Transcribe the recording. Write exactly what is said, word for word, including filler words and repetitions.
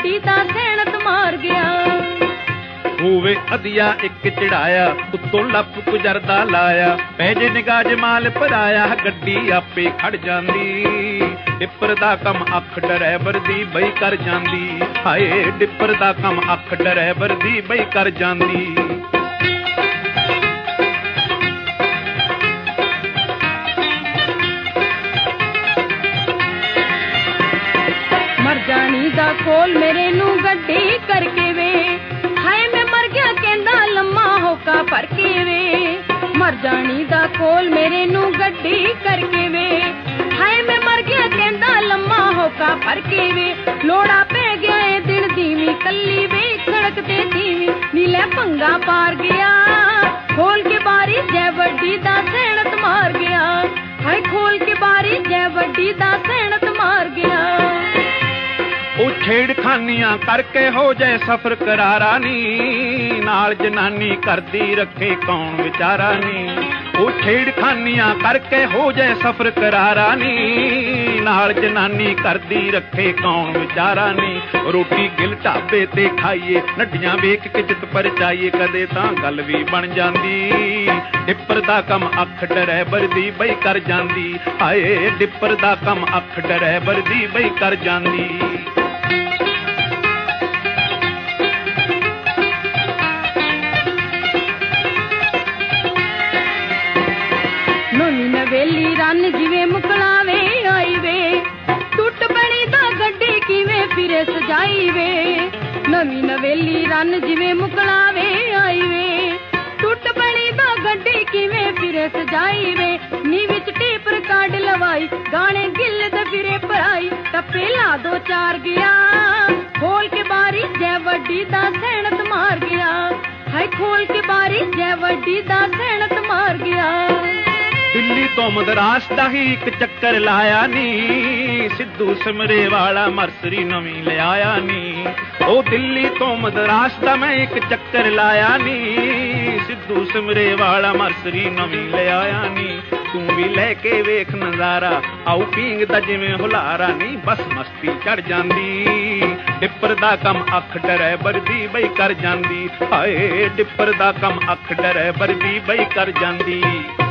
ਵੱਡੀ ਦਾ ਸੈਣਤ ਮਾਰ ਗਿਆ। ਹੋਵੇ ਅਧਿਆ ਇੱਕ ਚੜਾਇਆ ਉੱਤੋਂ ਲੱਪ ਗੁਜਰਦਾ ਲਾਇਆ ਪੈ ਜੇ ਨਿਗਾਹ ਜਮਾਲ ਭਰਾਇਆ ਗੱਡੀ ਆਪੇ ਖੜ ਜਾਂਦੀ। ਡਿੱਪਰ ਦਾ ਕੰਮ ਅੱਖ ਡਰਾਈਵਰ ਦੀ ਬਈ ਕਰ ਜਾਂਦੀ। ਹਾਏ ਡਿੱਪਰ ਦਾ ਕੰਮ ਅੱਖ ਡਰਾਈਵਰ ਦੀ ਬਈ ਕਰ ਜਾਂਦੀ। ਮਰ ਜਾਣੀ ਦਾ ਕੋਲ ਮੇਰੇ ਨੂੰ ਗੱਡੀ ਕਰਕੇ ਵੇ ਹਾਏ ਮੈਂ ਮਰ ਗਿਆ ਕਹਿੰਦਾ ਲੰਮਾ ਹੋਕਾ ਭਰ ਕੇ ਵੇ। ਮਰ ਜਾਣੀ ਦਾ ਕੋਲ ਮੇਰੇ ਨੂੰ ਗੱਡੀ ਕਰਕੇ ਵੇ ਹਾਏ ਮੈਂ ਮਰ ਗਿਆ ਕਹਿੰਦਾ ਲੰਮਾ ਹੋਕਾ ਭਰ ਕੇ ਵੇ। ਲੋੜਾ ਪੈ ਗਿਆ ਏ ਦਿਨ ਦੀਵੀਂ ਕੱਲੀ ਵੇ ਸੜਕ ਤੇ ਦੀਵੀਂ ਨੀਲੇ ਭੰਗਾ ਪਾਰ ਗਿਆ। ਖੋਲ ਕੇ ਬਾਰੀ ਜੈ ਵੱਡੀ ਦਾ ਸੈਣਤ ਮਾਰ ਗਿਆ। ਹਾਏ ਖੋਲ ਕੇ ਬਾਰੀ ਜੈ ਵੱਡੀ ਦਾ ਸੈਣਤ ਮਾਰ ਗਿਆ। ਉਹ ਛੇੜਖਾਨੀਆਂ ਕਰਕੇ ਹੋ ਜਾਏ ਸਫ਼ਰ ਕਰਾਰਾ ਨੀ ਨਾਲ ਜਨਾਨੀ ਕਰਦੀ ਰੱਖੇ ਕੌਣ ਵਿਚਾਰਾ ਨੀ। ਉਹ ਛੇੜਖਾਨੀਆਂ ਕਰਕੇ ਹੋ ਜਾਏ ਸਫ਼ਰ ਕਰਾਰਾ ਨੀ ਨਾਲ ਜਨਾਨੀ ਕਰਦੀ ਰੱਖੇ ਕੌਣ ਵਿਚਾਰਾ ਨੀ। ਰੋਟੀ ਗਿਲ ਢਾਬੇ ਤੇ ਖਾਈਏ ਨੱਡੀਆਂ ਵੇਖ ਕੇ ਚਿੱਤ ਪਰਚਾਈਏ ਕਦੇ ਤਾਂ ਗੱਲ ਵੀ ਬਣ ਜਾਂਦੀ। ਡਿੱਪਰ ਦਾ ਕੰਮ ਅੱਖ ਡਰਾਈਵਰ ਦੀ ਬਈ ਕਰ ਜਾਂਦੀ। ਹਾਏ ਡਿੱਪਰ ਦਾ ਕੰਮ ਅੱਖ ਡਰਾਈਵਰ ਦੀ ਬਈ ਕਰ ਜਾਂਦੀ। ਨਵੀਂ ਨਵੇਲੀ ਰੰਨ ਜਿਵੇਂ ਮੁਕਲਾਵੇ ਆਈ ਵੇ ਟੁੱਟ ਬਣੀ ਦਾ ਗੱਡੀ ਕਿਵੇਂ ਫਿਰੇ ਸਜਾਈ ਵੇ। ਨਵੀਂ ਨਵੇਲੀ ਰੰਨ ਜਿਵੇਂ ਮੁਕਲਾਵੇ ਆਈ ਵੇ ਟੁੱਟ ਬਣੀ ਦਾ ਗੱਡੀ ਕਿਵੇਂ ਫਿਰੇ ਸਜਾਈ ਵੇ। ਨੀ ਵਿੱਚ ਟੇਪ ਰਿਕਾਰਡ ਲਵਾਈ ਗਾਣੇ ਗਿੱਲ ਦੇ ਫਿਰੇ ਭਰਾਈ ਟੱਪੇ ਲਾ ਦੋ ਚਾਰ ਗਿਆ। ਖੋਲ ਕੇ ਬਾਰੀ ਜੈ ਵੱਡੀ ਦਾ ਸੈਣਤ ਮਾਰ ਗਿਆ। ਹਾਏ ਖੋਲ ਕੇ ਬਾਰੀ ਜੈ ਵੱਡੀ ਦਾ ਸੈਣਤ ਮਾਰ ਗਿਆ। ਦਿੱਲੀ ਤੋਂ ਮਦਰਾਸ ਦਾ ਹੀ ਇੱਕ ਚੱਕਰ ਲਾਇਆ ਨੀ ਸਿੱਧੂ ਸਮਰੇ ਵਾਲਾ ਮਰਸਰੀ ਨਵੀਂ ਲਿਆਇਆ ਨੀ। ਉਹ ਦਿੱਲੀ ਤੋਂ ਮਦਰਾਸ ਦਾ ਮੈਂ ਇੱਕ ਚੱਕਰ ਲਾਇਆ ਨੀ ਸਿੱਧੂ ਸਮਰੇ ਵਾਲਾ ਮਰਸਰੀ ਨਵੀਂ ਲਿਆਇਆ ਨੀ। ਤੂੰ ਵੀ ਲੈ ਕੇ ਵੇਖ ਨਜ਼ਾਰਾ ਆਉ ਪੀਂਗ ਦਾ ਜਿਵੇਂ ਹੁਲਾਰਾ ਨੀ ਬਸ ਮਸਤੀ ਚੜ ਜਾਂਦੀ। ਡਿੱਪਰ ਦਾ ਕੰਮ ਅੱਖ ਡਰਾਈਵਰ ਦੀ ਬਈ ਕਰ ਜਾਂਦੀ। ਹਾਏ ਡਿੱਪਰ ਦਾ ਕੰਮ ਅੱਖ ਡਰਾਈਵਰ ਦੀ ਬਈ ਕਰ ਜਾਂਦੀ।